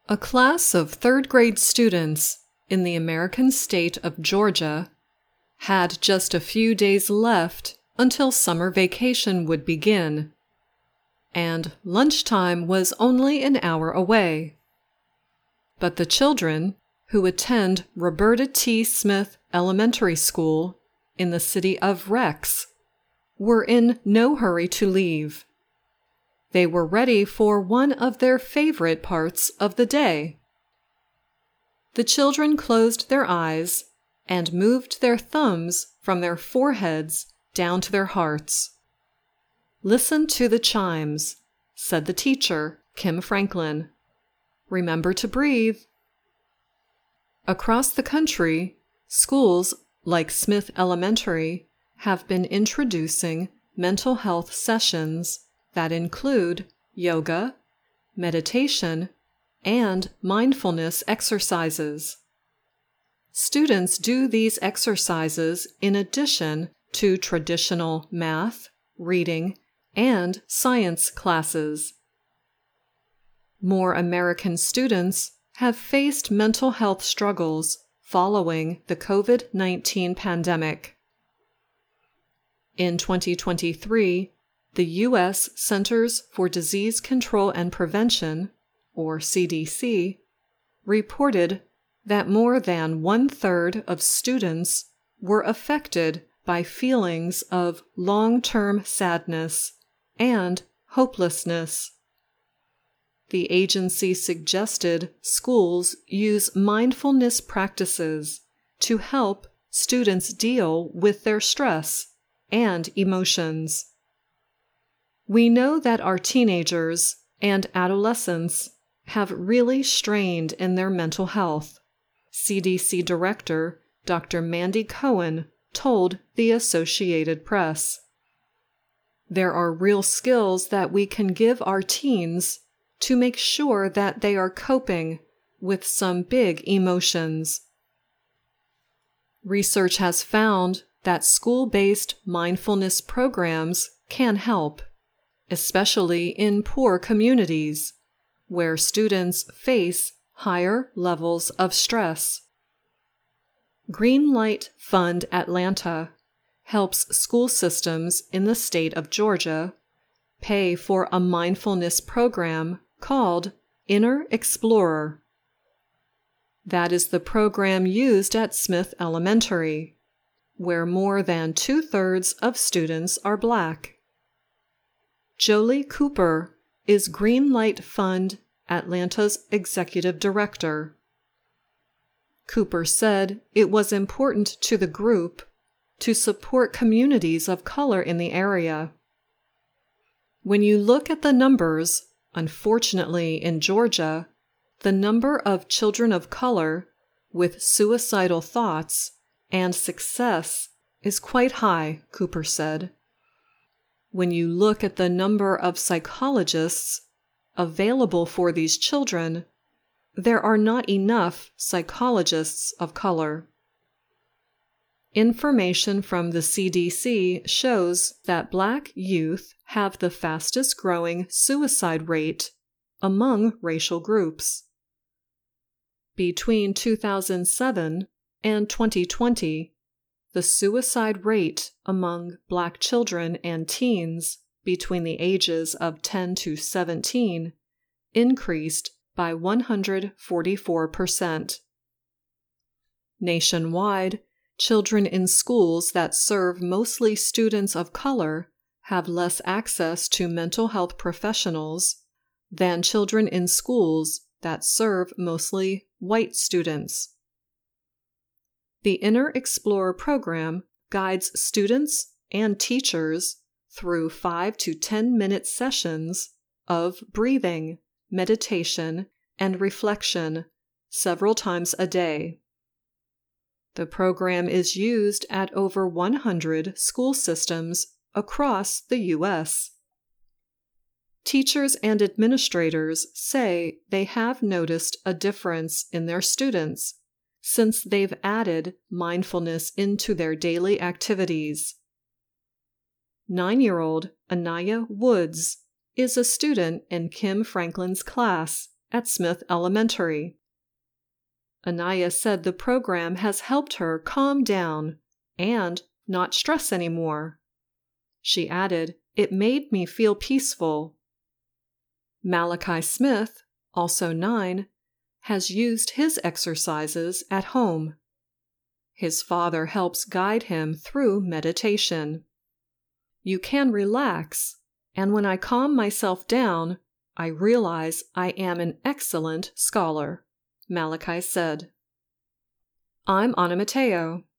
A class of third-grade students in the American state of Georgia had just a few days left until summer vacation would begin, and lunchtime was only an hour away. But the children, who attend Roberta T. Smith Elementary School in the city of Rex, were in no hurry to leave. They were ready for one of their favorite parts of the day. The children closed their eyes and moved their thumbs from their foreheads down to their hearts. "Listen to the chimes," said the teacher, Kim Franklin. "Remember to breathe." Across the country, schools like Smith Elementary have been introducing mental health sessions that include yoga, meditation, and mindfulness exercises. Students do these exercises in addition to traditional math, reading, and science classes. More American students have faced mental health struggles following the COVID-19 pandemic. In 2023, the U.S. Centers for Disease Control and Prevention, or CDC, reported that more than one-third of students were affected by feelings of long-term sadness and hopelessness. The agency suggested schools use mindfulness practices to help students deal with their stress and emotions. We know that our teenagers and adolescents have really strained in their mental health, CDC Director Dr. Mandy Cohen told the Associated Press. There are real skills that we can give our teens to make sure that they are coping with some big emotions. Research has found that school-based mindfulness programs can help, especially in poor communities, where students face higher levels of stress. Green Light Fund Atlanta helps school systems in the state of Georgia pay for a mindfulness program called Inner Explorer. That is the program used at Smith Elementary, where more than two-thirds of students are Black. Jolie Cooper is Green Light Fund Atlanta's executive director. Cooper said it was important to the group to support communities of color in the area. When you look at the numbers, unfortunately in Georgia, the number of children of color with suicidal thoughts and success is quite high, Cooper said. When you look at the number of psychologists available for these children, there are not enough psychologists of color. Information from the CDC shows that Black youth have the fastest growing suicide rate among racial groups. Between 2007 and 2020, the suicide rate among Black children and teens between the ages of 10 to 17 increased by 144%. Nationwide, children in schools that serve mostly students of color have less access to mental health professionals than children in schools that serve mostly white students. The Inner Explorer program guides students and teachers through 5 to 10-minute sessions of breathing, meditation, and reflection several times a day. The program is used at over 100 school systems across the U.S. Teachers and administrators say they have noticed a difference in their students since they've added mindfulness into their daily activities. 9-year-old Anaya Woods is a student in Kim Franklin's class at Smith Elementary. Anaya said the program has helped her calm down and not stress anymore. She added, "It made me feel peaceful." Malachi Smith, also 9, has used his exercises at home. His father helps guide him through meditation. "You can relax, and when I calm myself down, I realize I am an excellent scholar," Malachi said. I'm Anna Mateo.